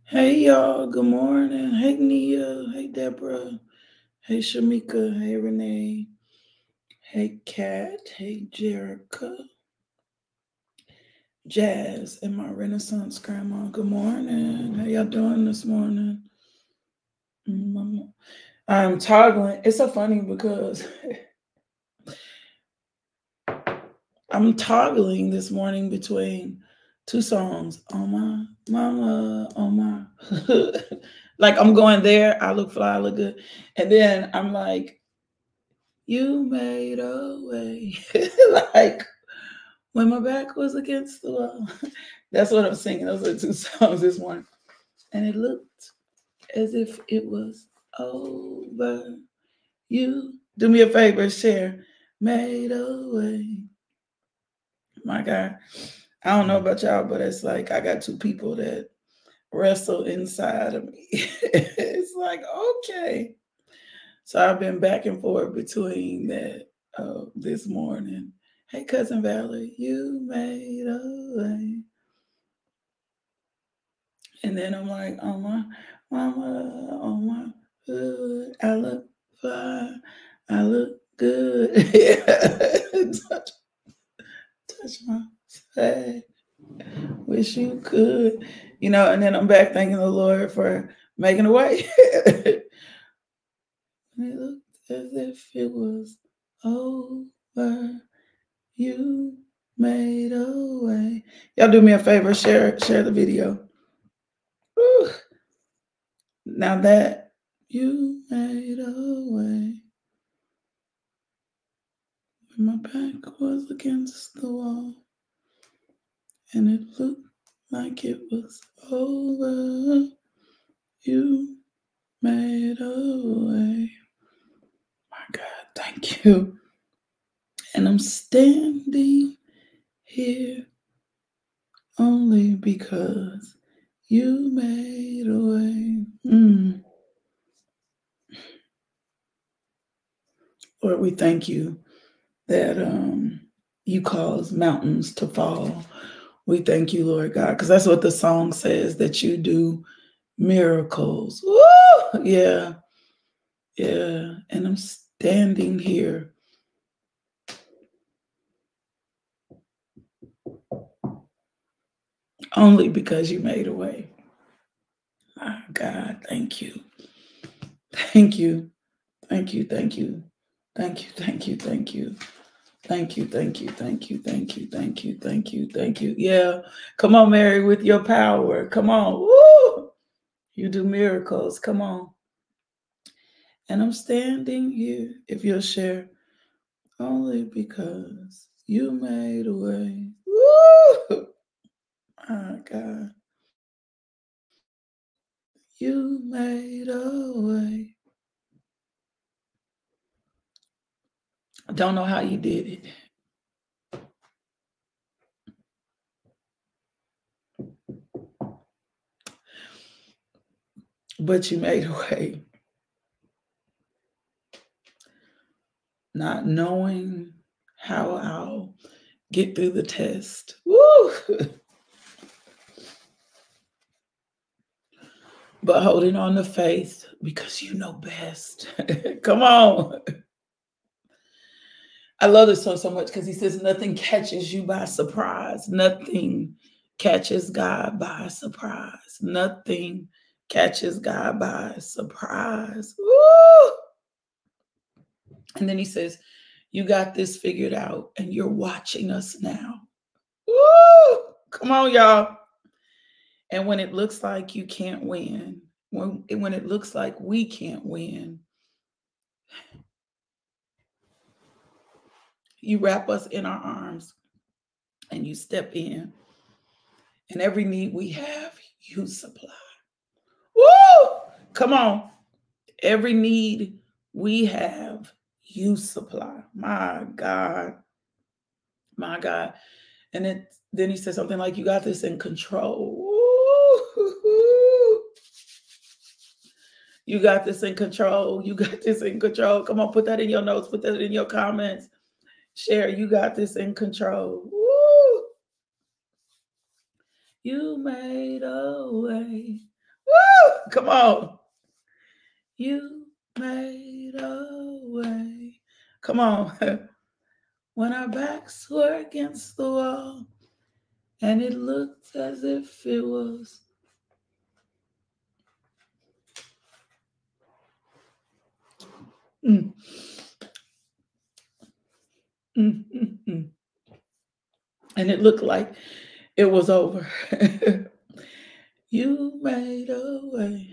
Hey y'all, good morning. Hey Nia, hey Deborah, hey Shamika, hey Renee, hey Kat, hey Jerica, Jazz, and my Renaissance grandma. Good morning. How y'all doing this morning? I'm toggling. It's so funny because I'm toggling this morning between two songs. Oh my mama, oh my. Like I'm going there, I look fly, I look good. And then I'm like, you made a way. Like when my back was against the wall. That's what I'm singing. Those are two songs this morning. And it looked as if it was over. You do me a favor, share. Made a way. My God. I don't know about y'all, but it's like I got two people that wrestle inside of me. It's like, okay. So I've been back and forth between that this morning. Hey, cousin Valerie, you made a way. And then I'm like, oh my mama, oh my hood, I look fine, I look good. touch, touch my face, wish you could. And then I'm back thanking the Lord for making a way. And it looked as if it was over. You made a way. Y'all do me a favor, share the video. Whew. Now that you made a way, when my back was against the wall, and it looked like it was over. You made a way. My God, thank you. And I'm standing here only because you made a way. Lord, we thank you that you cause mountains to fall. We thank you, Lord God, because that's what the song says, that you do miracles. Woo! Yeah, yeah. And I'm standing here only because you made a way. My God, thank you. Thank you. Thank you. Thank you. Thank you. Thank you. Thank you. Thank you, thank you, thank you, thank you, thank you, thank you, thank you. Yeah. Come on, Mary, with your power. Come on. Woo! You do miracles. Come on. And I'm standing here, if you'll share, only because you made a way. Woo! My God. You made a way. I don't know how you did it, but you made a way. Not knowing how I'll get through the test. Woo! But holding on to faith because you know best. Come on. I love this song so much because he says, nothing catches you by surprise. Nothing catches God by surprise. Nothing catches God by surprise. Woo! And then he says, you got this figured out and you're watching us now. Woo! Come on, y'all. And when it looks like you can't win, when it looks like we can't win, you wrap us in our arms and you step in. And every need we have, you supply. Woo! Come on. Every need we have, you supply. My God. My God. And then he said something like, you got this in control. Woo! You got this in control. You got this in control. Come on, put that in your notes, put that in your comments. Share, you got this in control. Woo! You made a way. Come on. You made a way. Come on. When our backs were against the wall and it looked as if it was. Mm, mm. And it looked like it was over. You made a way.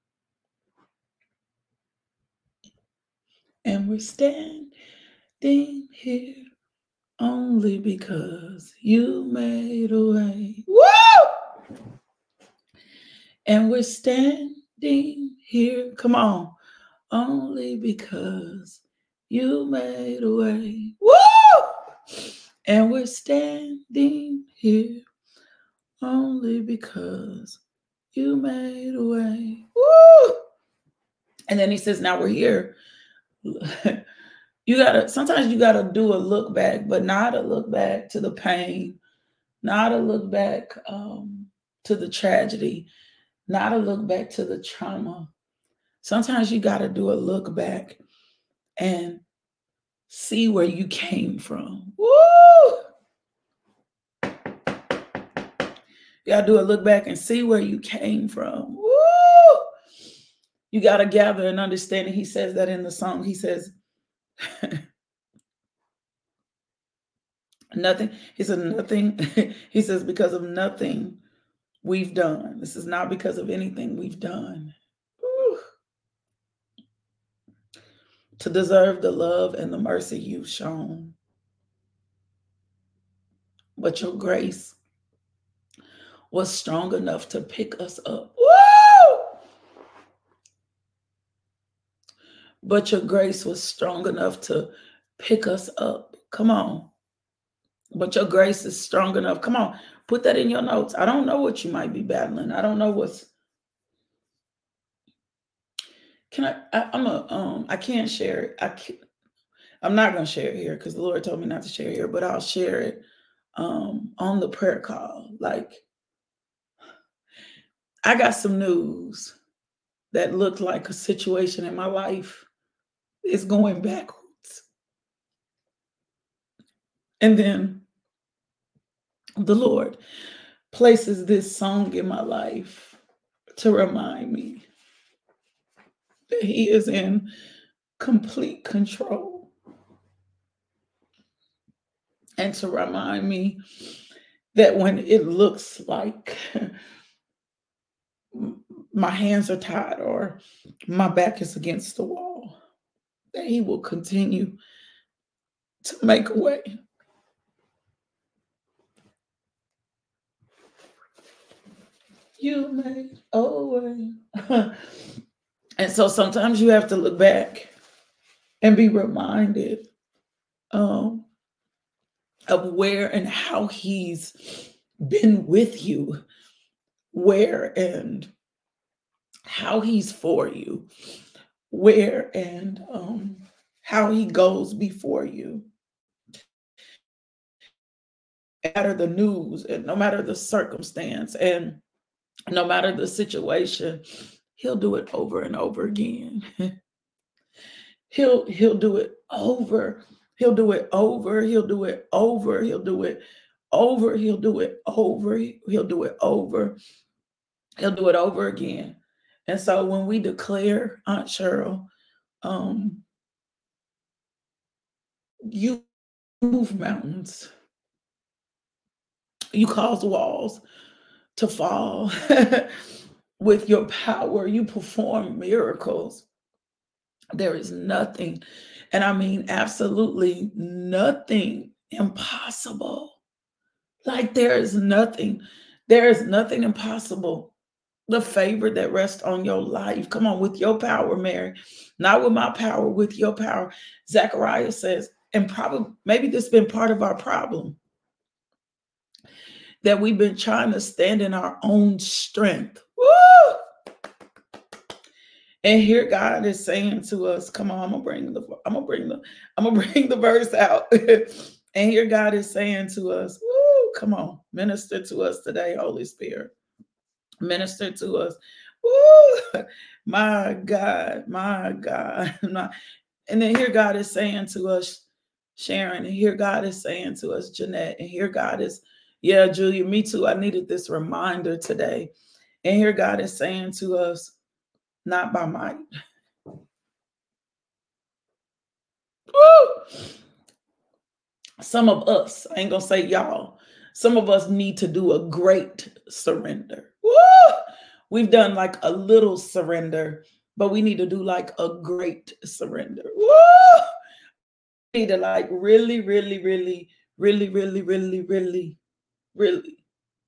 And we're standing here only because you made a way. Woo! And we're standing here, come on, only because you made a way. Woo! And we're standing here only because you made a way. Woo! And then he says, now we're here. Sometimes you gotta do a look back, but not a look back to the pain, not a look back to the tragedy, not a look back to the trauma. Sometimes you gotta do a look back and see where you came from. Woo! You gotta do a look back and see where you came from. Woo! You gotta gather and understand. He says that in the song. He says, nothing. He said, nothing. He says, because of nothing we've done. This is not because of anything we've done. Woo. To deserve the love and the mercy you've shown. But your grace was strong enough to pick us up. Woo! But your grace was strong enough to pick us up. Come on. But your grace is strong enough. Come on. Put that in your notes. I don't know what you might be battling. I don't know what's. I can't share it. I'm not going to share it here because the Lord told me not to share it here, but I'll share it on the prayer call. Like, I got some news that looked like a situation in my life is going backwards. And then the Lord places this song in my life to remind me that He is in complete control. And to remind me that when it looks like my hands are tied or my back is against the wall, that He will continue to make a way. You made a way. And so sometimes you have to look back and be reminded of where and how He's been with you, where and how He's for you, where and how He goes before you. No matter the news and no matter the circumstance and no matter the situation, He'll do it over and over again. He'll do it over. He'll do it over. He'll do it over. He'll do it over. He'll do it over. He'll do it over. He'll do it over again. And so when we declare, Aunt Cheryl, you move mountains, you cause walls to fall with your power, you perform miracles. There is nothing, and I mean absolutely nothing impossible. Like there is nothing impossible. The favor that rests on your life. Come on, with your power, Mary. Not with my power, with your power. Zechariah says, and probably maybe this has been part of our problem, that we've been trying to stand in our own strength. Woo! And here God is saying to us, come on, I'm gonna bring the verse out. And here God is saying to us, woo, come on, minister to us today, Holy Spirit. Minister to us. My God, my God. And then here God is saying to us, Sharon, and here God is saying to us, Jeanette, and here God is, yeah, Julia, me too. I needed this reminder today. And here God is saying to us, not by might. Woo! Some of us, I ain't gonna say y'all, some of us need to do a great surrender. Woo! We've done like a little surrender, but we need to do like a great surrender. Woo! We need to like really, really, really, really, really, really, really, really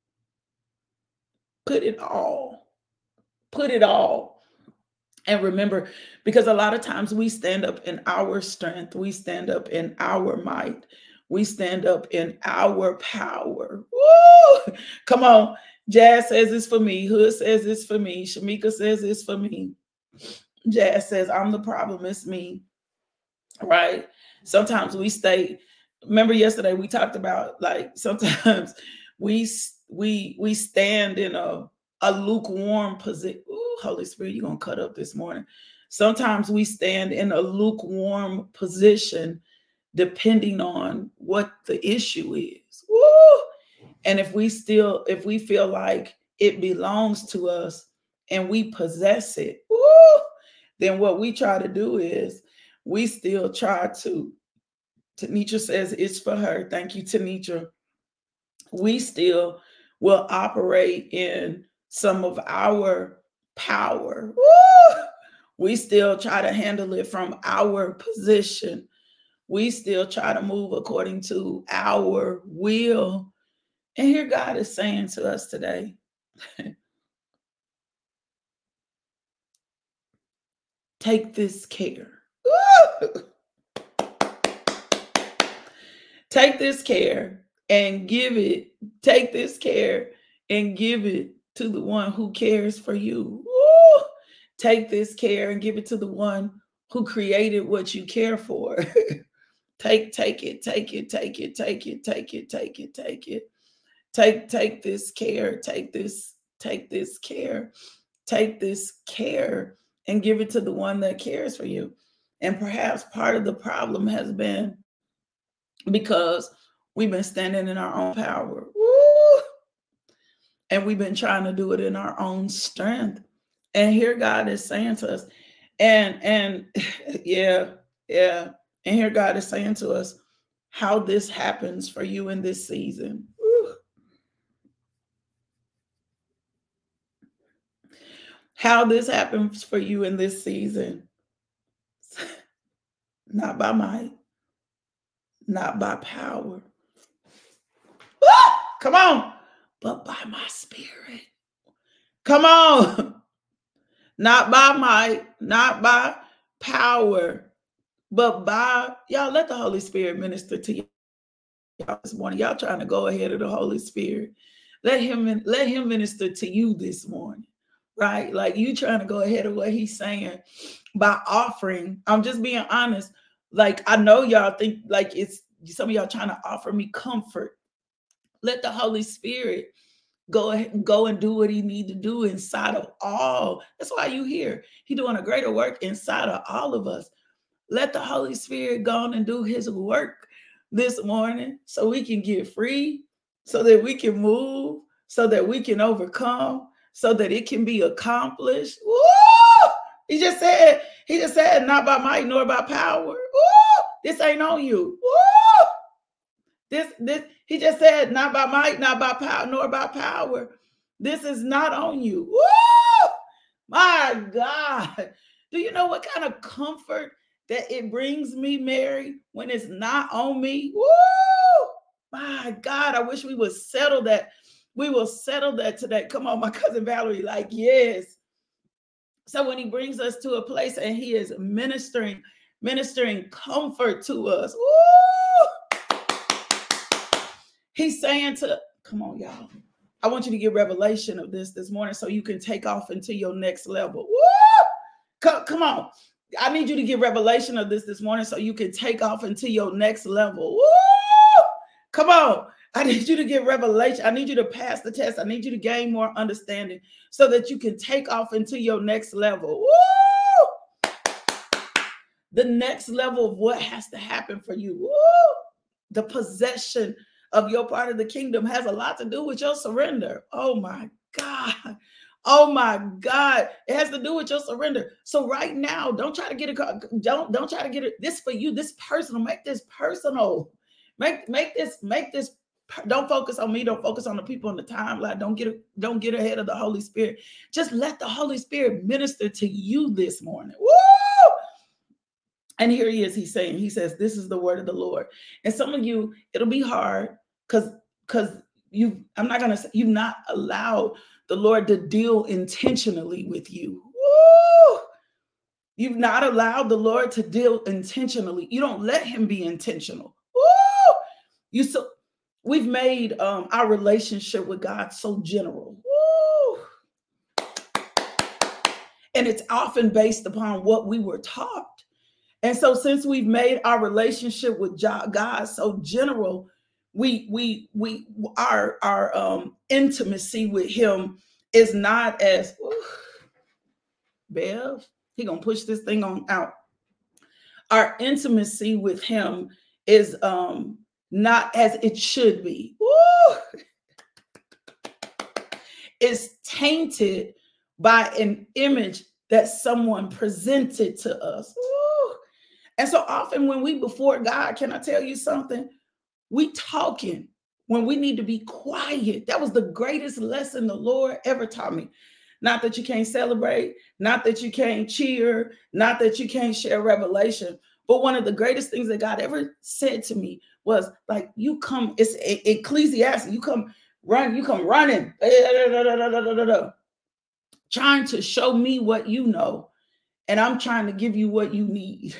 put it all. Put it all. And remember, because a lot of times we stand up in our strength, we stand up in our might, we stand up in our power. Woo! Come on. Jazz says it's for me. Hood says it's for me. Shamika says it's for me. Jazz says, I'm the problem. It's me. Right? Sometimes we stay. Remember yesterday we talked about like sometimes we stand in a lukewarm position. Holy Spirit, you're gonna cut up this morning. Sometimes we stand in a lukewarm position depending on what the issue is. Woo! And if we feel like it belongs to us and we possess it, woo, then what we try to do is we still try to, Tanisha says it's for her. Thank you, Tanisha. We still will operate in some of our power. Woo! We still try to handle it from our position. We still try to move according to our will. And here God is saying to us today, take this care. Woo! Take this care and give it. Take this care and give it to the one who cares for you. Woo! Take this care and give it to the one who created what you care for. Take it, take it, take it, take it, take it, take it, take it. Take this care, take this care, take this care and give it to the one that cares for you. And perhaps part of the problem has been because we've been standing in our own power. Woo! And we've been trying to do it in our own strength. And here God is saying to us, and yeah. And here God is saying to us how this happens for you in this season. Woo! How this happens for you in this season. Not by might, not by power. Come on. But by my spirit. Come on. Not by might, not by power, but by, y'all let the Holy Spirit minister to y'all this morning. Y'all trying to go ahead of the Holy Spirit. Let him minister to you this morning. Right? Like you trying to go ahead of what he's saying by offering. I'm just being honest. Like I know y'all think like it's some of y'all trying to offer me comfort. Let the Holy Spirit go and do what he need to do inside of all. That's why you here. He doing a greater work inside of all of us. Let the Holy Spirit go on and do his work this morning so we can get free, so that we can move, so that we can overcome, so that it can be accomplished. Woo! He just said, not by might nor by power. Woo! This ain't on you. Woo! This, he just said, not by might, not by power, nor by power. This is not on you. Woo! My God. Do you know what kind of comfort that it brings me, Mary, when it's not on me? Woo! My God, I wish we would settle that. We will settle that today. Come on, my cousin Valerie, like, yes. So when he brings us to a place and he is ministering comfort to us, woo! He's saying to, come on, y'all. I want you to get revelation of this morning so you can take off into your next level. Woo! Come on. I need you to get revelation of this morning so you can take off into your next level. Woo! Come on. I need you to get revelation. I need you to pass the test. I need you to gain more understanding so that you can take off into your next level. Woo! The next level of what has to happen for you. Woo! The possession of your part of the kingdom has a lot to do with your surrender. Oh my God. Oh my God. It has to do with your surrender. So right now, don't try to get it. Don't try to get it. This for you, this personal. Make this personal. Make this. Don't focus on me. Don't focus on the people on the timeline. Don't get ahead of the Holy Spirit. Just let the Holy Spirit minister to you this morning. Woo! And here he is, he says, this is the word of the Lord. And some of you, it'll be hard because you've not allowed the Lord to deal intentionally with you. Woo! You've not allowed the Lord to deal intentionally. You don't let him be intentional. Woo! We've made our relationship with God so general. Woo! And it's often based upon what we were taught. And so since we've made our relationship with God so general, our intimacy with him is not as, Bev, he gonna push this thing on out. Our intimacy with him is not as it should be. Woo! It's tainted by an image that someone presented to us. Woo! And so often when we before God, can I tell you something? We talking when we need to be quiet. That was the greatest lesson the Lord ever taught me. Not that you can't celebrate, not that you can't cheer, not that you can't share revelation. But one of the greatest things that God ever said to me was like, you come, it's Ecclesiastes, you come running, trying to show me what you know. And I'm trying to give you what you need.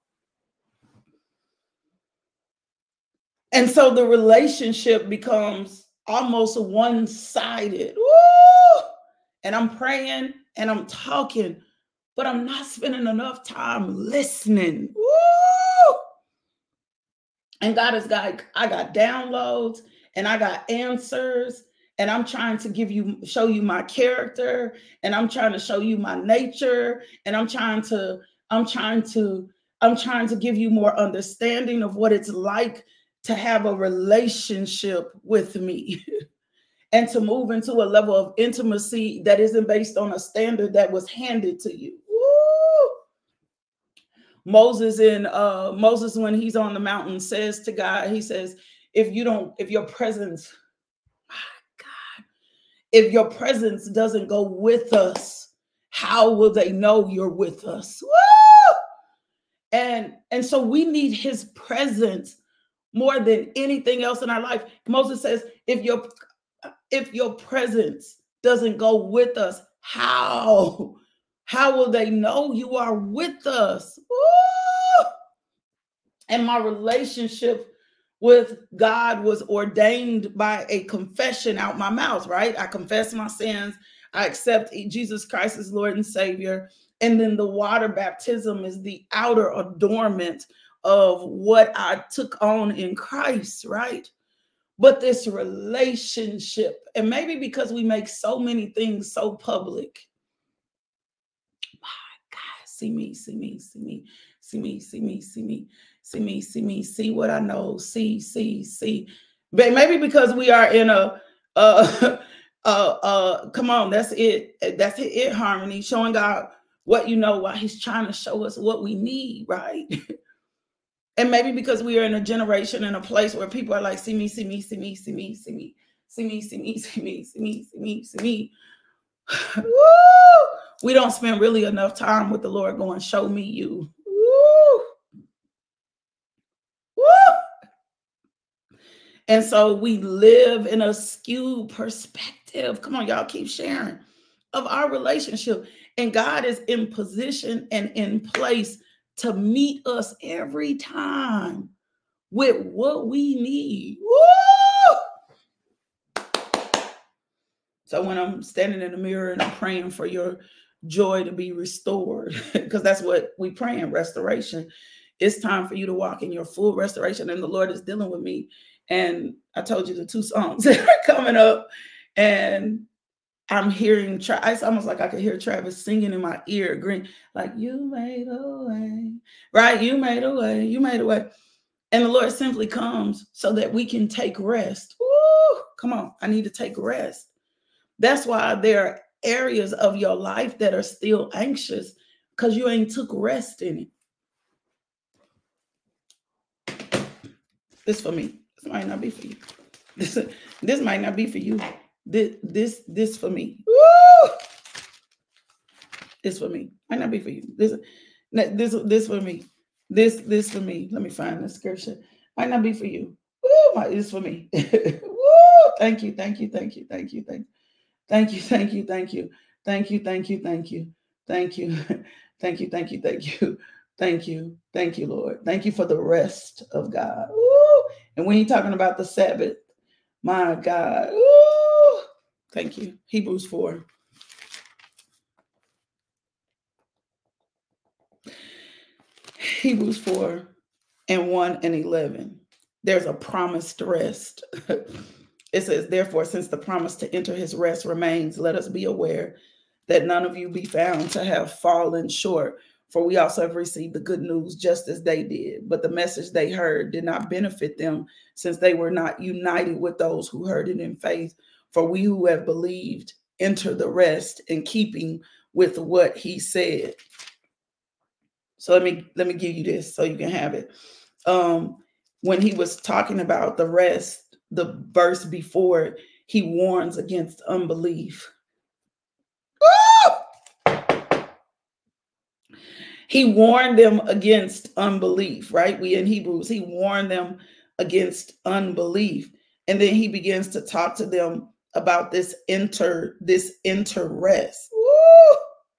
And so the relationship becomes almost one-sided. Woo! And I'm praying and I'm talking, but I'm not spending enough time listening. Woo! And God is like, I got downloads and I got answers, and I'm trying to show you my character, and I'm trying to show you my nature, and I'm trying to give you more understanding of what it's like to have a relationship with me and to move into a level of intimacy that isn't based on a standard that was handed to you. Woo! Moses, when he's on the mountain, says to God, he says, if your presence doesn't go with us, how will they know you're with us? Woo! And so we need his presence more than anything else in our life. Moses says, if your presence doesn't go with us, how will they know you are with us? Woo! And my relationship with God was ordained by a confession out my mouth, right? I confess my sins. I accept Jesus Christ as Lord and Savior. And then the water baptism is the outer adornment of what I took on in Christ, right? But this relationship, and maybe because we make so many things so public. My God, see me, see what I know, see. But maybe because we are in a come on, that's it harmony, showing God what you know, while he's trying to show us what we need, right? And maybe because we are in a generation and a place where people are like, see me. Woo! We don't spend really enough time with the Lord going, show me you. Woo! Woo! And so we live in a skewed perspective. Come on, y'all, keep sharing of our relationship. And God is in position and in place to meet us every time with what we need. Woo! So when I'm standing in the mirror and I'm praying for your joy to be restored, because that's what we pray in restoration. It's time for you to walk in your full restoration. And the Lord is dealing with me And I told you the 2 songs that are coming up, and I'm hearing, it's almost like I could hear Travis singing in my ear, green, like, you made a way, right? You made a way, you made a way. And the Lord simply comes so that we can take rest. Woo! Come on, I need to take rest. That's why there are areas of your life that are still anxious, because you ain't took rest in it. This for me. This might not be for you. This might not be for you. This for me. Woo! This for me. Might not be for you. This for me. This for me. Let me find the scripture. Might not be for you. Woo! It's for me. Woo! Thank you. Thank you. Thank you. Thank you. Thank you. Thank you. Thank you. Thank you. Thank you. Thank you. Thank you. Thank you. Thank you. Thank you. Thank you. Thank you. Thank you, Lord. Thank you for the rest of God. Woo! And when you're talking about the Sabbath, my God. Woo! Thank you. Hebrews 4. Hebrews 4 and 1 and 11. There's a promised rest. It says, therefore, since the promise to enter his rest remains, let us be aware that none of you be found to have fallen short. For we also have received the good news just as they did. But the message they heard did not benefit them, since they were not united with those who heard it in faith. For we who have believed enter the rest, in keeping with what he said. So let me give you this so you can have it. When he was talking about the rest, the verse before, he warns against unbelief. He warned them against unbelief, right? We in Hebrews, he warned them against unbelief. And then he begins to talk to them about this inter rest. Woo!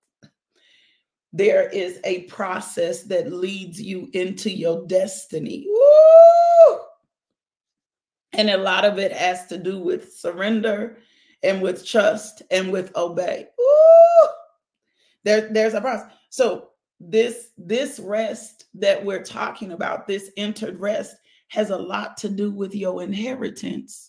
There is a process that leads you into your destiny. Woo! And a lot of it has to do with surrender and with trust and with obey. Woo! There's a process. So this rest that we're talking about, this entered rest, has a lot to do with your inheritance.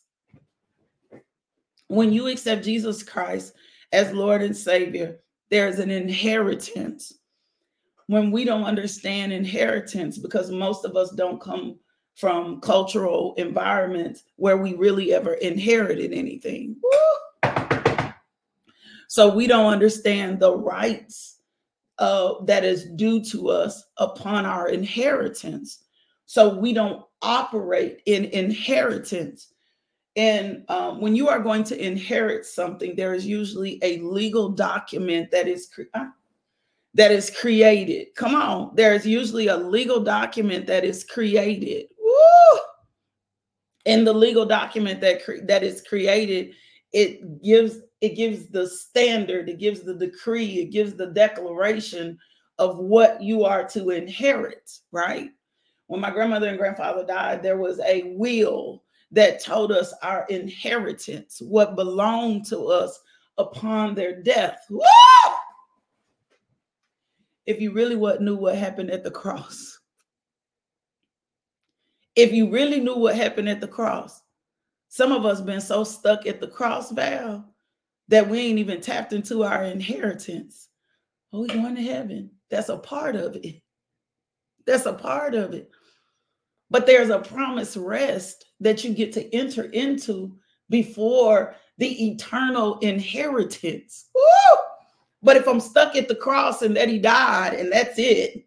When you accept Jesus Christ as Lord and Savior, there's an inheritance. When we don't understand inheritance, because most of us don't come from cultural environments where we really ever inherited anything. Woo! So we don't understand the rights that is due to us upon our inheritance. So we don't operate in inheritance. And when you are going to inherit something, there is usually a legal document that is created. Come on. There's usually a legal document that is created. Woo! And the legal document that is created, it gives the standard, it gives the decree, it gives the declaration of what you are to inherit, right? When my grandmother and grandfather died, there was a will that told us our inheritance, what belonged to us upon their death. Woo! If you really knew what happened at the cross, if you really knew what happened at the cross, some of us been so stuck at the cross, Val, that we ain't even tapped into our inheritance. Oh, we're going to heaven. That's a part of it. That's a part of it. But there's a promised rest that you get to enter into before the eternal inheritance. Woo! But if I'm stuck at the cross and that he died and that's it,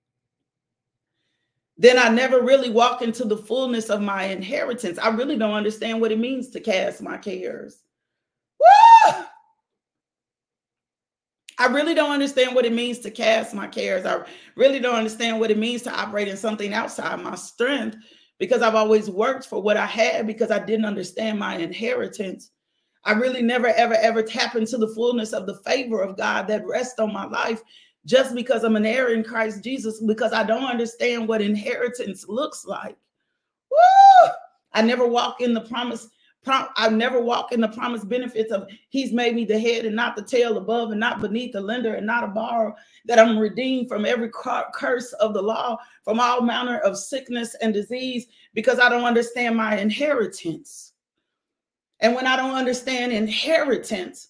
then I never really walk into the fullness of my inheritance. I really don't understand what it means to cast my cares. Woo! I really don't understand what it means to cast my cares. I really don't understand what it means to operate in something outside my strength, because I've always worked for what I had because I didn't understand my inheritance. I really never, ever tap into the fullness of the favor of God that rests on my life just because I'm an heir in Christ Jesus, because I don't understand what inheritance looks like. Woo! I never walk in the I never walk in the promised benefits of he's made me the head and not the tail, above and not beneath, the lender and not a borrower, that I'm redeemed from every curse of the law, from all manner of sickness and disease, because I don't understand my inheritance. And when I don't understand inheritance,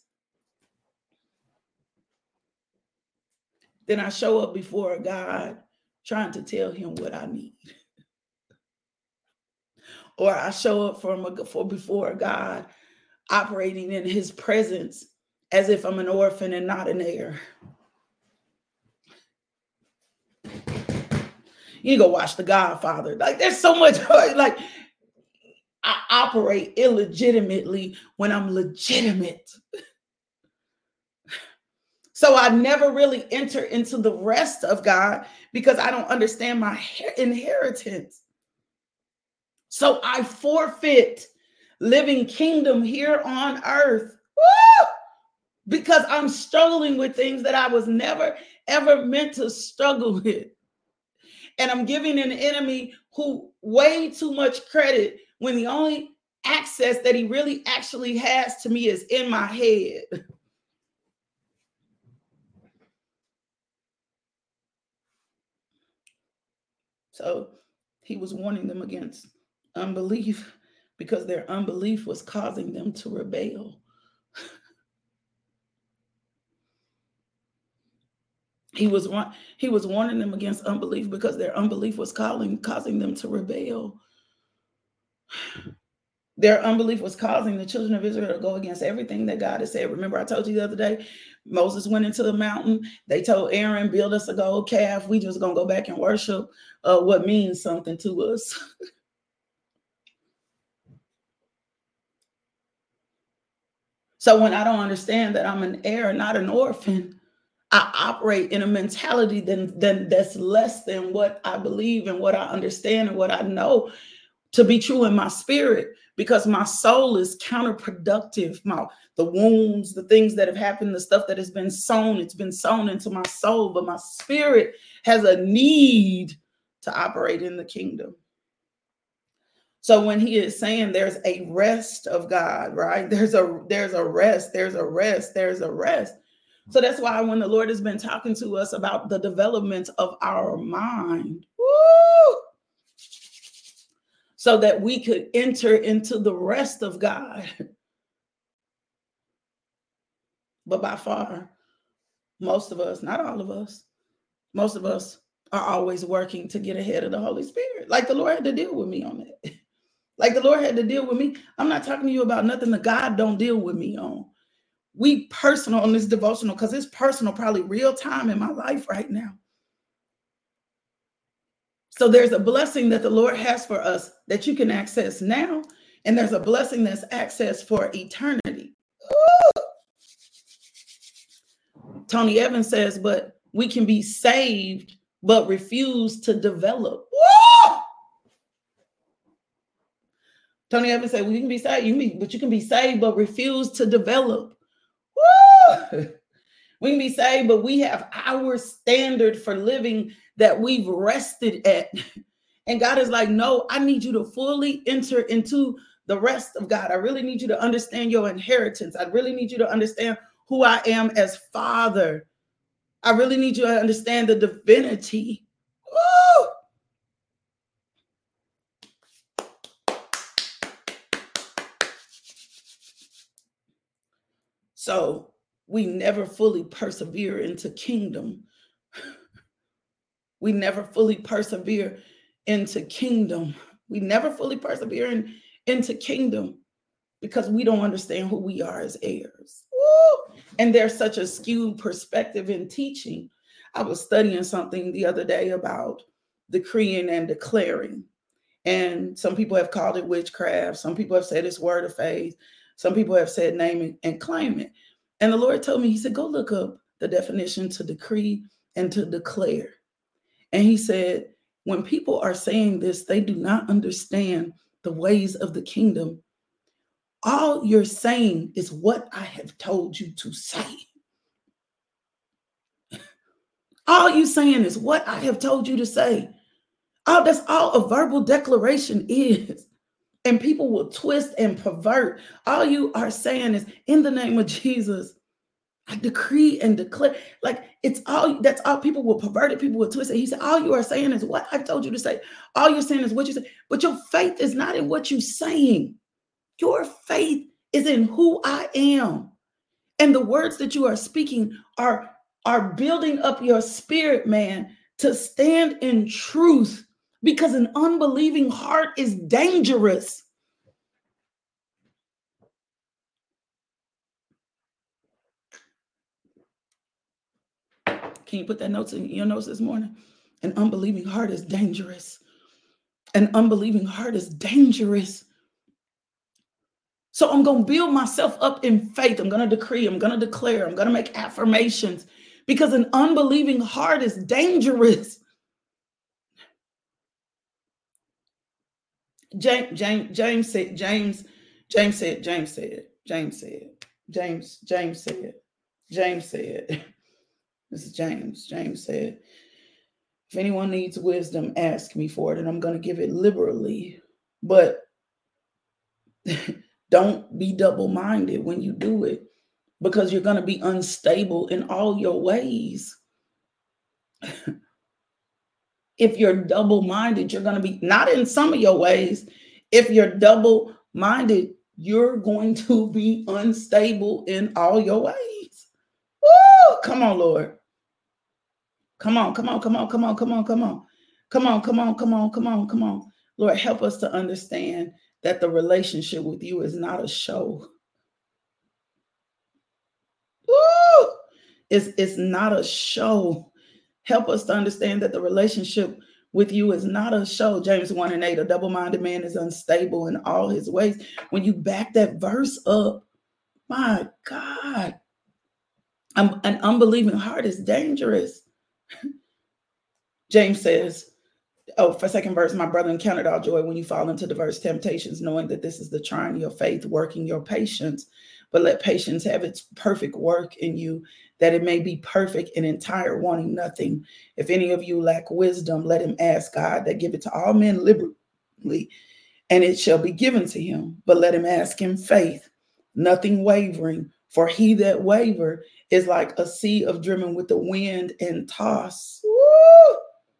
then I show up before God trying to tell him what I need. Or I show up before God operating in his presence as if I'm an orphan and not an heir. You go watch The Godfather. Like, there's so much, like, I operate illegitimately when I'm legitimate. So I never really enter into the rest of God because I don't understand my inheritance. So I forfeit living kingdom here on earth. Woo! Because I'm struggling with things that I was never, ever meant to struggle with. And I'm giving an enemy who way too much credit when the only access that he really actually has to me is in my head. So he was warning them against unbelief because their unbelief was causing them to rebel. He was warning them against unbelief because their unbelief was causing them to rebel. Their unbelief was causing the children of Israel to go against everything that God had said. Remember, I told you the other day, Moses went into the mountain. They told Aaron, build us a gold calf. We just going to go back and worship what means something to us. So when I don't understand that I'm an heir, not an orphan, I operate in a mentality that's less than what I believe and what I understand and what I know to be true in my spirit, because my soul is counterproductive. The wounds, the things that have happened, the stuff that has been sown, it's been sown into my soul, but my spirit has a need to operate in the kingdom. So when he is saying there's a rest of God, right? There's a rest. So that's why when the Lord has been talking to us about the development of our mind, woo, so that we could enter into the rest of God. But by far, most of us, not all of us, most of us are always working to get ahead of the Holy Spirit. Like the Lord had to deal with me on that. Like the Lord had to deal with me. I'm not talking to you about nothing that God don't deal with me on. We personal on this devotional because it's personal, probably real time in my life right now. So there's a blessing that the Lord has for us that you can access now, and there's a blessing that's accessed for eternity. Ooh. Tony Evans says, but we can be saved, but refuse to develop. Woo! Tony Evans said, well, you can be saved, but you can be saved, but refuse to develop. Woo! We can be saved, but we have our standard for living that we've rested at. And God is like, no, I need you to fully enter into the rest of God. I really need you to understand your inheritance. I really need you to understand who I am as Father. I really need you to understand the divinity. Woo! So we never fully persevere into kingdom. We never fully persevere into kingdom. We never fully persevere into kingdom because we don't understand who we are as heirs. Woo! And there's such a skewed perspective in teaching. I was studying something the other day about decreeing and declaring. And some people have called it witchcraft. Some people have said it's word of faith. Some people have said name it and claim it. And the Lord told me, he said, go look up the definition to decree and to declare. And he said, when people are saying this, they do not understand the ways of the kingdom. All you're saying is what I have told you to say. All you're saying is what I have told you to say. That's all a verbal declaration is. And people will twist and pervert. All you are saying is, in the name of Jesus, I decree and declare. Like, it's all, that's all. People will pervert it, people will twist it. He said, all you are saying is what I've told you to say. All you're saying is what you say. But your faith is not in what you're saying. Your faith is in who I am. And the words that you are speaking are building up your spirit, man, to stand in truth, because an unbelieving heart is dangerous. Can you put that notes in your notes this morning? An unbelieving heart is dangerous. An unbelieving heart is dangerous. So I'm going to build myself up in faith. I'm going to decree, I'm going to declare, I'm going to make affirmations, because an unbelieving heart is dangerous. James said, James said, James said, this is James. James said, if anyone needs wisdom, ask me for it, and I'm going to give it liberally. But don't be double-minded when you do it, because you're going to be unstable in all your ways. If you're double-minded, you're going to be not in some of your ways. If you're double-minded, you're going to be unstable in all your ways. Woo! Come on, Lord. Come on, come on, come on, come on, come on, come on. Come on, come on, come on, come on, come on. Lord, help us to understand that the relationship with you is not a show. Woo! It's not a show. Help us to understand that the relationship with you is not a show. James 1:8, a double-minded man is unstable in all his ways. When you back that verse up, my God, an unbelieving heart is dangerous. James says, for second verse, my brother, encountered all joy when you fall into diverse temptations, knowing that this is the trying your faith, working your patience. But let patience have its perfect work in you, that it may be perfect and entire, wanting nothing. If any of you lack wisdom, let him ask God, that give it to all men liberally, and it shall be given to him. But let him ask in faith, nothing wavering. For he that waver is like a sea of driven with the wind and toss. Woo!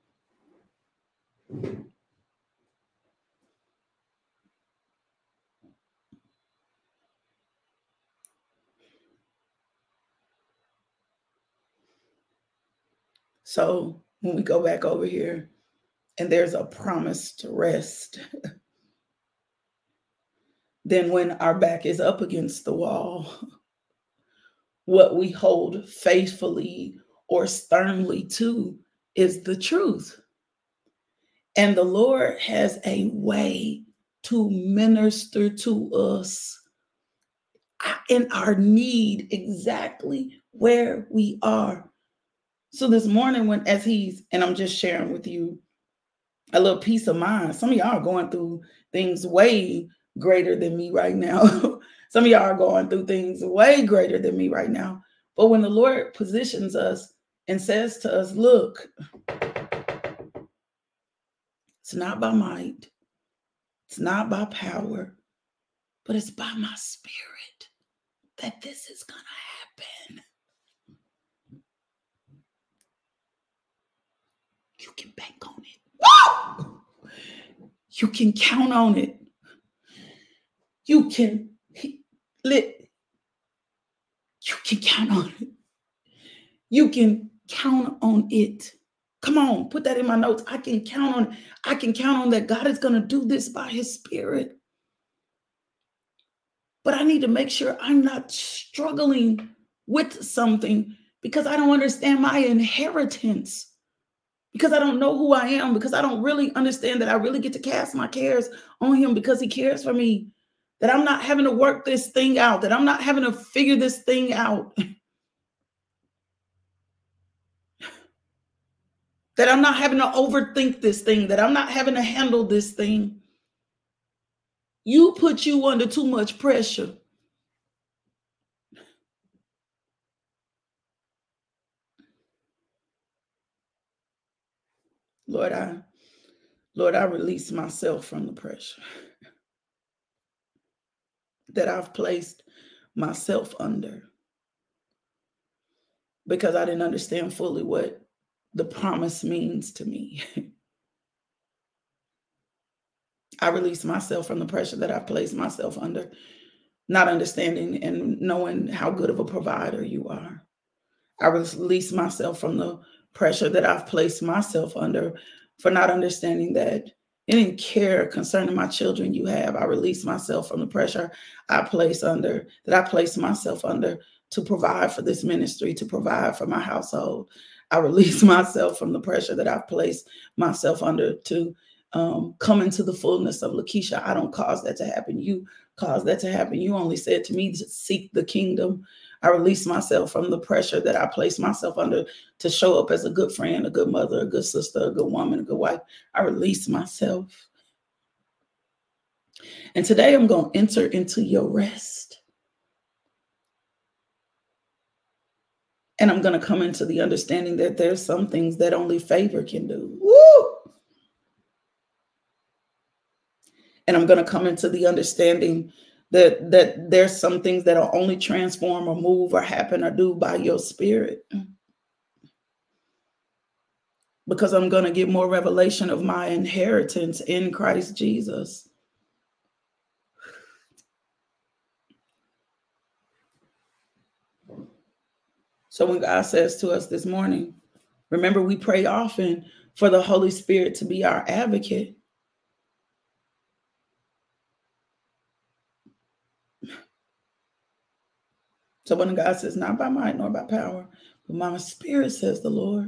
So when we go back over here, and there's a promise to rest, then when our back is up against the wall, what we hold faithfully or sternly to is the truth. And the Lord has a way to minister to us in our need, exactly where we are. So this morning, and I'm just sharing with you a little peace of mind. Some of y'all are going through things way greater than me right now. Some of y'all are going through things way greater than me right now. But when the Lord positions us and says to us, look, it's not by might, it's not by power, but it's by my spirit that this is going to happen. You can bank on it. Woo! You can count on it. You can count on it. You can count on it. Come on, put that in my notes. I can count on it. I can count on that God is going to do this by his spirit. But I need to make sure I'm not struggling with something because I don't understand my inheritance, because I don't know who I am, because I don't really understand that I really get to cast my cares on him because he cares for me, that I'm not having to work this thing out, that I'm not having to figure this thing out, that I'm not having to overthink this thing, that I'm not having to handle this thing. You put you under too much pressure. Lord, I release myself from the pressure. that I've placed myself under because I didn't understand fully what the promise means to me. I release myself from the pressure that I've placed myself under, not understanding and knowing how good of a provider you are. I release myself from the pressure that I've placed myself under for not understanding that any care concerning my children you have. I release myself from the pressure I place myself under to provide for this ministry, to provide for my household. I release myself from the pressure that I've placed myself under to come into the fullness of Lakeisha. I don't cause that to happen. You cause that to happen. You only said to me to seek the kingdom. I release myself from the pressure that I place myself under to show up as a good friend, a good mother, a good sister, a good woman, a good wife. I release myself. And today I'm going to enter into your rest. And I'm going to come into the understanding that there's some things that only favor can do. Woo! And I'm going to come into the understanding that there's some things that are only transform or move or happen or do by your spirit. Because I'm going to get more revelation of my inheritance in Christ Jesus. So when God says to us this morning, remember we pray often for the Holy Spirit to be our advocate. So when God says, not by might nor by power, but my spirit, says the Lord.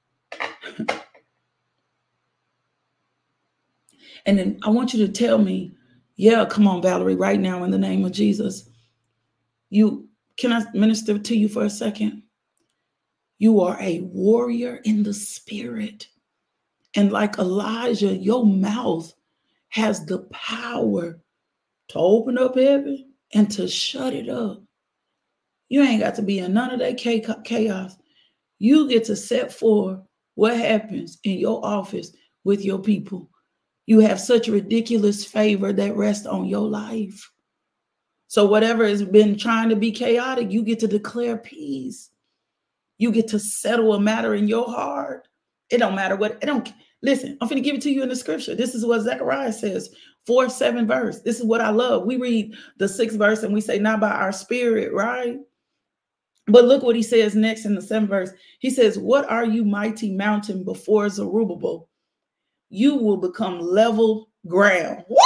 And then I want you to tell me, yeah, come on, Valerie, right now in the name of Jesus. Can I minister to you for a second? You are a warrior in the spirit. And like Elijah, your mouth has the power to open up heaven and to shut it up. You ain't got to be in none of that chaos. You get to set for what happens in your office with your people. You have such ridiculous favor that rests on your life. So whatever has been trying to be chaotic, you get to declare peace. You get to settle a matter in your heart. It don't matter what, listen, I'm going to give it to you in the scripture. This is what Zechariah says, 4-7 verse. This is what I love. We read the 6th verse and we say, not by our spirit, right? But look what he says next in the 7th verse. He says, what are you, mighty mountain, before Zerubbabel? You will become level ground. Woo!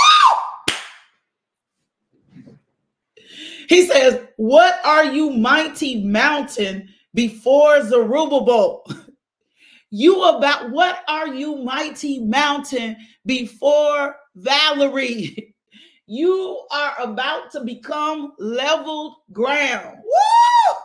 He says, what are you, mighty mountain, before Zerubbabel? What are you, mighty mountain, before Valerie? You are about to become leveled ground. Woo!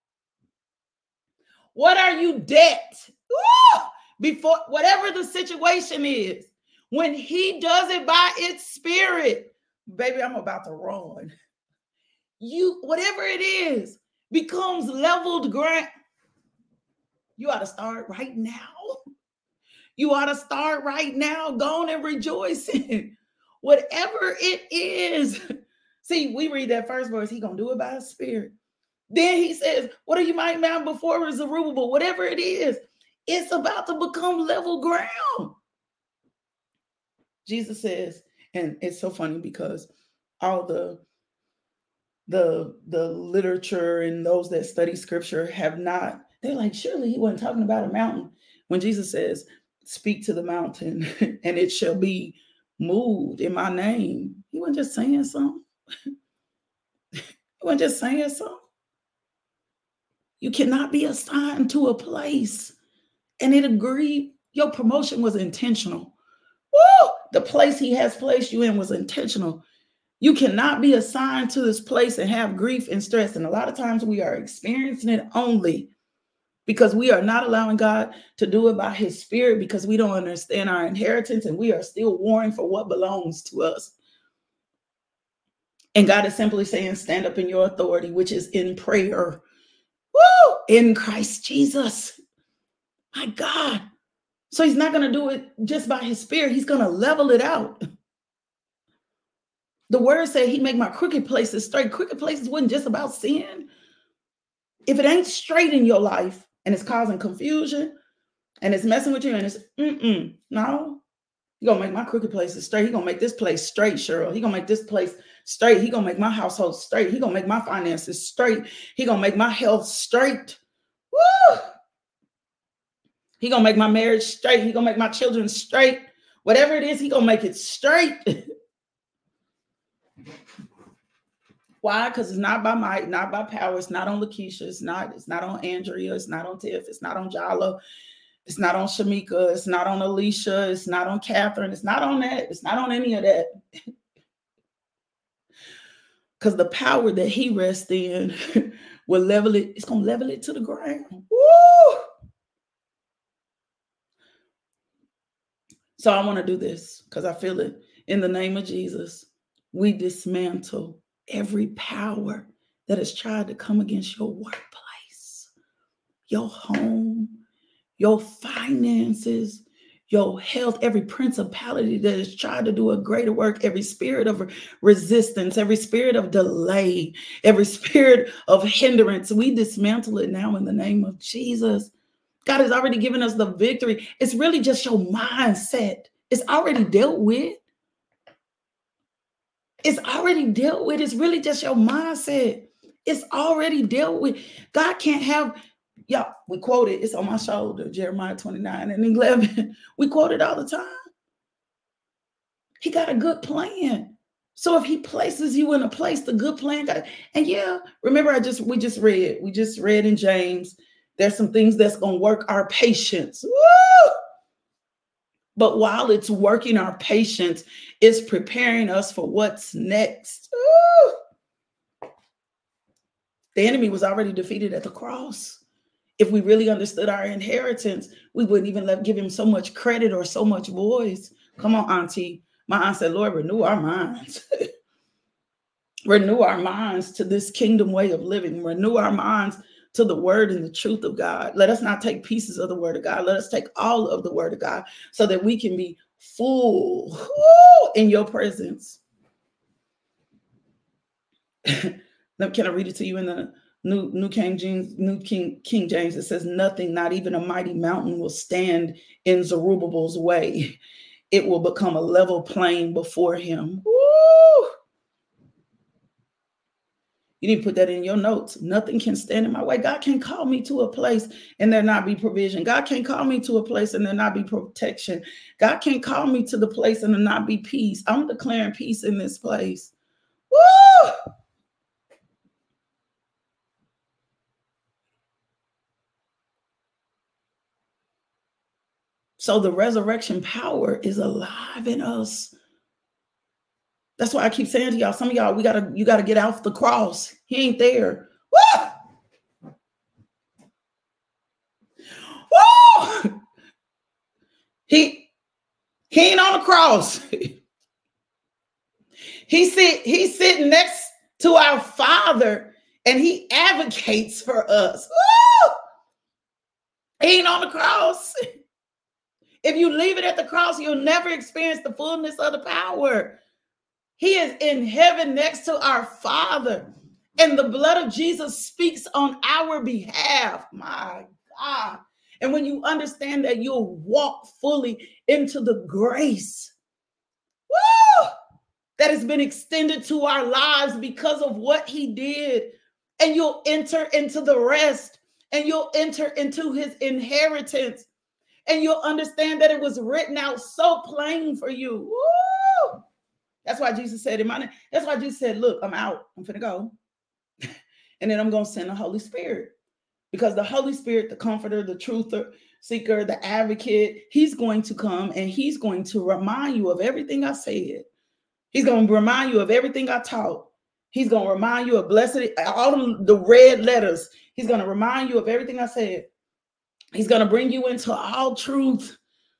What are you, debt? Woo! Before whatever the situation is, when he does it by its spirit, baby, I'm about to run. Whatever it is, becomes leveled ground. You ought to start right now. You ought to start right now, going and rejoicing. Whatever it is. See, we read that first verse, he gonna do it by his spirit. Then he says, what are you, mighty mountain, before Zerubbabel? Whatever it is, it's about to become level ground. Jesus says, and it's so funny because all the literature and those that study scripture they're like, surely he wasn't talking about a mountain. When Jesus says, speak to the mountain and it shall be moved in my name, he wasn't just saying something. He wasn't just saying something. You cannot be assigned to a place and it agreed. Your promotion was intentional. Woo! The place he has placed you in was intentional. You cannot be assigned to this place and have grief and stress. And a lot of times we are experiencing it only because we are not allowing God to do it by his spirit, because we don't understand our inheritance and we are still warring for what belongs to us. And God is simply saying, stand up in your authority, which is in prayer. Woo! In Christ Jesus. My God. So he's not going to do it just by his spirit. He's going to level it out. The word said he make my crooked places straight. Crooked places wasn't just about sin. If it ain't straight in your life and it's causing confusion and it's messing with you and it's, no, he gonna make my crooked places straight. He gonna make this place straight, Cheryl. He gonna make this place straight. He gonna make my household straight. He gonna make my finances straight. He gonna make my health straight. Woo! He gonna make my marriage straight. He gonna make my children straight. Whatever it is, he gonna make it straight. Why? Because it's not by might, not by power. It's not on Lakeisha. It's not on Andrea. It's not on Tiff. It's not on Jala. It's not on Shamika. It's not on Alicia. It's not on Catherine. It's not on that. It's not on any of that. Because the power that he rests in will level it. It's going to level it to the ground. Woo! So I want to do this because I feel it. In the name of Jesus, we dismantle every power that has tried to come against your workplace, your home, your finances, your health, every principality that has tried to do a greater work, every spirit of resistance, every spirit of delay, every spirit of hindrance. We dismantle it now in the name of Jesus. God has already given us the victory. It's really just your mindset. It's already dealt with. It's already dealt with. It's really just your mindset. It's already dealt with. God can't have, yeah, we quote it. It's on my shoulder, Jeremiah 29:11. We quote it all the time. He got a good plan. So if he places you in a place, the good plan got, and yeah, remember we just read in James, there's some things that's going to work our patience. Woo! But while it's working our patience, it's preparing us for what's next. Woo! The enemy was already defeated at the cross. If we really understood our inheritance, we wouldn't even give him so much credit or so much voice. Come on, Auntie. My aunt said, Lord, renew our minds. Renew our minds to this kingdom way of living. Renew our minds to the word and the truth of God. Let us not take pieces of the word of God. Let us take all of the word of God so that we can be full in your presence. Can I read it to you in the New King James? It says, nothing, not even a mighty mountain, will stand in Zerubbabel's way. It will become a level plain before him. Woo! You need to put that in your notes. Nothing can stand in my way. God can't call me to a place and there not be provision. God can't call me to a place and there not be protection. God can't call me to the place and there not be peace. I'm declaring peace in this place. Woo! So the resurrection power is alive in us. That's why I keep saying to y'all, some of y'all, you gotta get off the cross. He ain't there. Woo! Woo! He ain't on the cross. He's sitting next to our Father and he advocates for us. Woo! He ain't on the cross. If you leave it at the cross, you'll never experience the fullness of the power. He is in heaven next to our Father. And the blood of Jesus speaks on our behalf. My God. And when you understand that, you'll walk fully into the grace, woo, that has been extended to our lives because of what he did. And you'll enter into the rest, and you'll enter into his inheritance, and you'll understand that it was written out so plain for you. Woo! That's why Jesus said in my name. That's why Jesus said, look, I'm out. I'm finna go. And then I'm going to send the Holy Spirit. Because the Holy Spirit, the comforter, the truth seeker, the advocate, he's going to come and he's going to remind you of everything I said. He's going to remind you of everything I taught. He's going to remind you of blessed, all of the red letters. He's going to remind you of everything I said. He's going to bring you into all truth.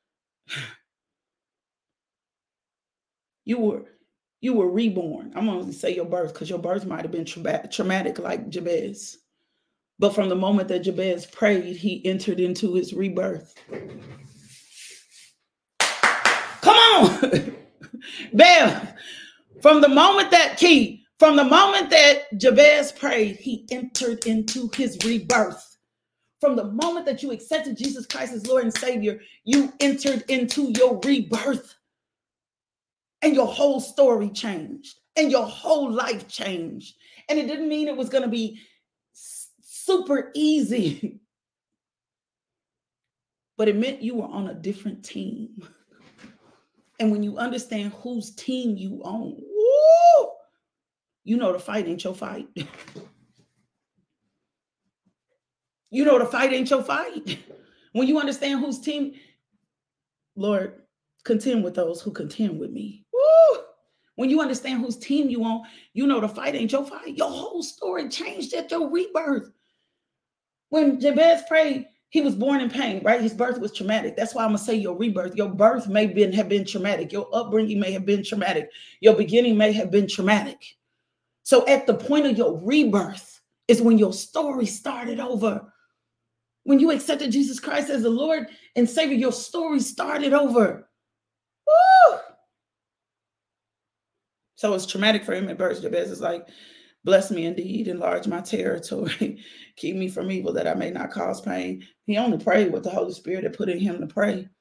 You were reborn. I'm going to say your birth because your birth might have been traumatic like Jabez. But from the moment that Jabez prayed, he entered into his rebirth. Come on. Bam. From the moment that Jabez prayed, he entered into his rebirth. From the moment that you accepted Jesus Christ as Lord and Savior, you entered into your rebirth. And your whole story changed. And your whole life changed. And it didn't mean it was going to be super easy. But it meant you were on a different team. And when you understand whose team you own, woo, you know the fight ain't your fight. You know the fight ain't your fight. When you understand whose team, Lord, contend with those who contend with me. Woo! When you understand whose team you on, you know the fight ain't your fight. Your whole story changed at your rebirth. When Jabez prayed, he was born in pain, right? His birth was traumatic. That's why I'm going to say your rebirth. Your birth may have been traumatic. Your upbringing may have been traumatic. Your beginning may have been traumatic. So at the point of your rebirth is when your story started over. When you accepted Jesus Christ as the Lord and Savior, your story started over. Woo! So it's traumatic for him at birth. Jabez is like, bless me indeed, enlarge my territory, keep me from evil that I may not cause pain. He only prayed what the Holy Spirit had put in him to pray.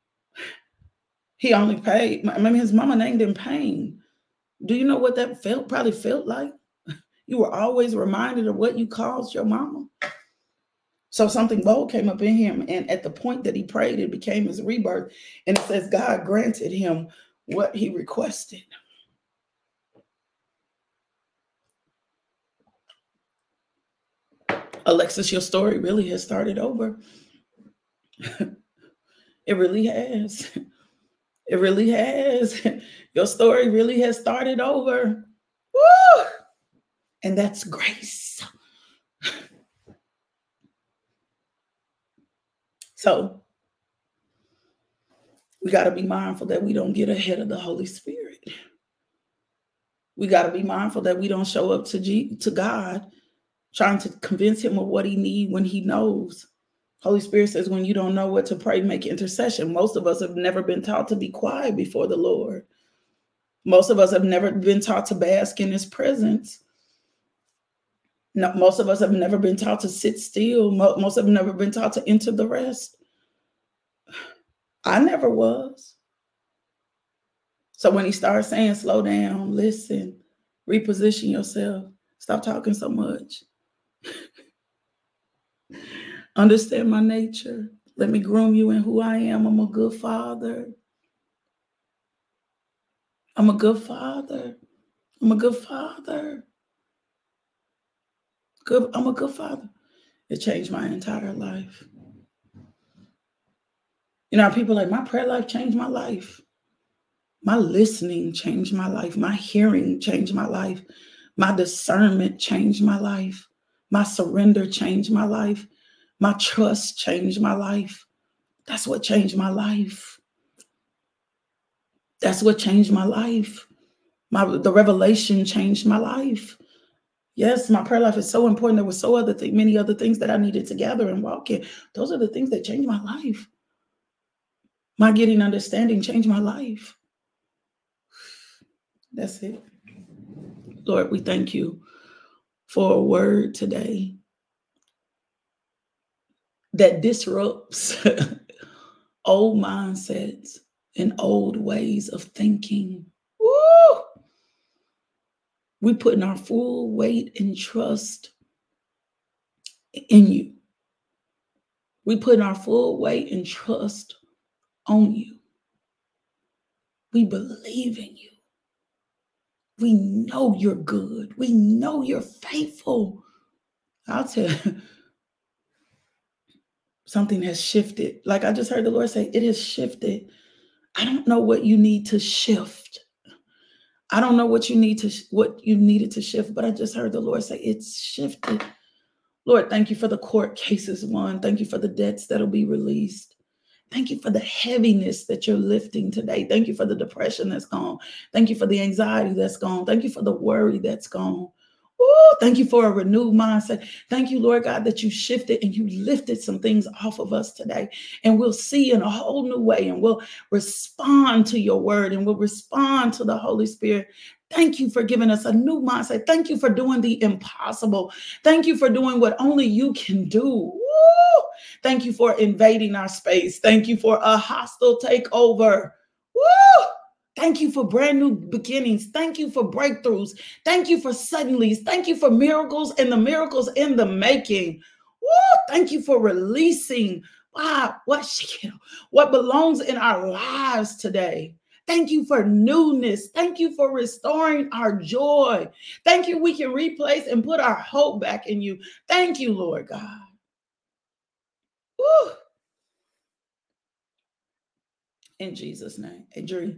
He only prayed. I mean, his mama named him Pain. Do you know what that probably felt like? You were always reminded of what you caused your mama. So something bold came up in him. And at the point that he prayed, it became his rebirth. And it says God granted him what he requested. Alexis, your story really has started over. It really has. It really has. Your story really has started over. Woo! And that's grace. So we got to be mindful that we don't get ahead of the Holy Spirit. We got to be mindful that we don't show up to God trying to convince him of what he needs when he knows. Holy Spirit says, when you don't know what to pray, make intercession. Most of us have never been taught to be quiet before the Lord. Most of us have never been taught to bask in his presence. No, most of us have never been taught to sit still. Most have never been taught to enter the rest. I never was. So when he starts saying, slow down, listen, reposition yourself, stop talking so much. Understand my nature. Let me groom you in who I am. I'm a good father. I'm a good father. I'm a good father. I'm a good father. It changed my entire life. You know, people like, my prayer life changed my life. My listening changed my life. My hearing changed my life. My discernment changed my life. My surrender changed my life. My trust changed my life. That's what changed my life. That's what changed my life. The revelation changed my life. Yes, my prayer life is so important. There were many other things that I needed to gather and walk in. Those are the things that changed my life. My getting understanding changed my life. That's it. Lord, we thank you for a word today that disrupts old mindsets and old ways of thinking. Woo! We're putting our full weight and trust in you. We're putting our full weight and trust on you. We believe in you. We know you're good. We know you're faithful. I'll tell you, something has shifted. Like I just heard the Lord say, it has shifted. I don't know what you need to shift. I don't know what you needed to shift, but I just heard the Lord say it's shifted. Lord, thank you for the court cases won. Thank you for the debts that'll be released. Thank you for the heaviness that you're lifting today. Thank you for the depression that's gone. Thank you for the anxiety that's gone. Thank you for the worry that's gone. Ooh, thank you for a renewed mindset. Thank you, Lord God, that you shifted and you lifted some things off of us today. And we'll see in a whole new way, and we'll respond to your word, and we'll respond to the Holy Spirit Thank you for giving us a new mindset. Thank you for doing the impossible. Thank you for doing what only you can do. Woo! Thank you for invading our space. Thank you for a hostile takeover. Woo! Thank you for brand new beginnings. Thank you for breakthroughs. Thank you for suddenlies. Thank you for miracles and the miracles in the making. Woo! Thank you for releasing what belongs in our lives today. Thank you for newness. Thank you for restoring our joy. Thank you, we can replace and put our hope back in you. Thank you, Lord God. Woo. In Jesus' name. Andrea,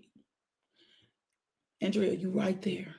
you right there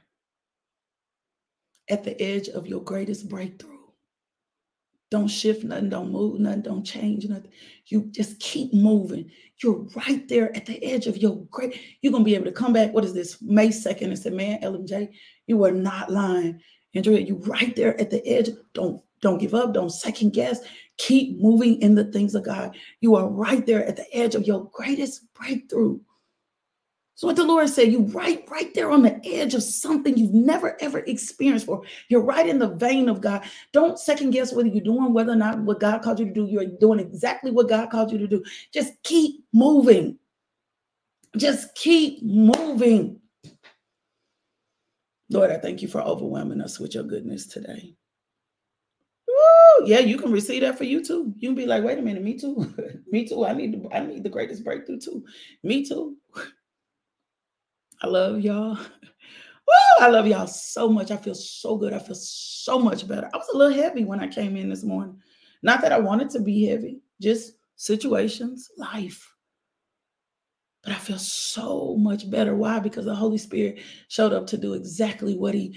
at the edge of your greatest breakthrough. Don't shift nothing, don't move nothing, don't change nothing. You just keep moving. You're right there at the edge of your you're going to be able to come back. What is this? May 2nd and say, man, LMJ, you were not lying. Andrea, you right there at the edge. Don't give up. Don't second guess. Keep moving in the things of God. You are right there at the edge of your greatest breakthrough. So what the Lord said, you right there on the edge of something you've never, ever experienced before. You're right in the vein of God. Don't second guess whether you're doing whether or not what God called you to do. You're doing exactly what God called you to do. Just keep moving. Just keep moving. Lord, I thank you for overwhelming us with your goodness today. Woo! Yeah, you can receive that for you too. You can be like, wait a minute, me too. Me too. I need the greatest breakthrough too. Me too. I love y'all. Woo, I love y'all so much. I feel so good. I feel so much better. I was a little heavy when I came in this morning. Not that I wanted to be heavy, just situations, life. But I feel so much better. Why? Because the Holy Spirit showed up to do exactly what he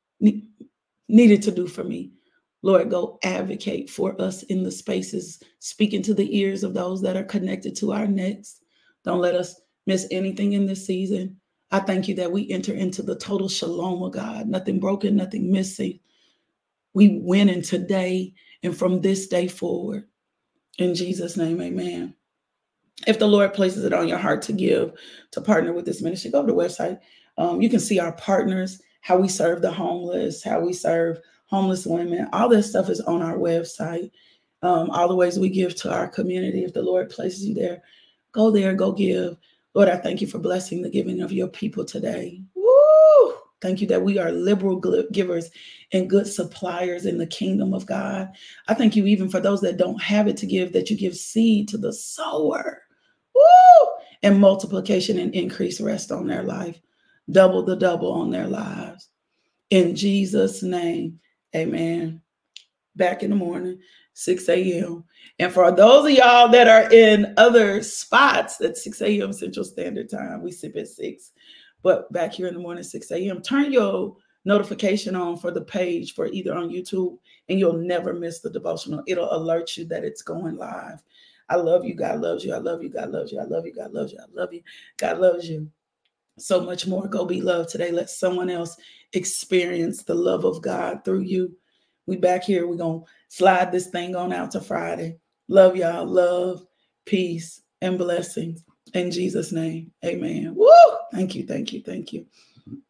needed to do for me. Lord, go advocate for us in the spaces, speak into the ears of those that are connected to our next. Don't let us miss anything in this season. I thank you that we enter into the total shalom of God, nothing broken, nothing missing. We win in today and from this day forward. In Jesus' name, amen. If the Lord places it on your heart to give, to partner with this ministry, go to the website. You can see our partners, how we serve the homeless, how we serve homeless women. All this stuff is on our website. All the ways we give to our community. If the Lord places you there, go there, go give. Lord, I thank you for blessing the giving of your people today. Woo! Thank you that we are liberal givers and good suppliers in the kingdom of God. I thank you even for those that don't have it to give, that you give seed to the sower. Woo! And multiplication and increase rest on their life. Double the double on their lives. In Jesus' name, amen. Back in the morning, 6 a.m. And for those of y'all that are in other spots at 6 a.m. Central Standard Time, we sip at 6. But back here in the morning, 6 a.m., turn your notification on for the page for either on YouTube, and you'll never miss the devotional. It'll alert you that it's going live. I love you. God loves you. I love you. God loves you. I love you. God loves you. I love you. God loves you. So much more. Go be loved today. Let someone else experience the love of God through you. We back here. We're going to slide this thing on out to Friday. Love y'all. Love, peace, and blessings. In Jesus' name, amen. Woo! Thank you, thank you, thank you.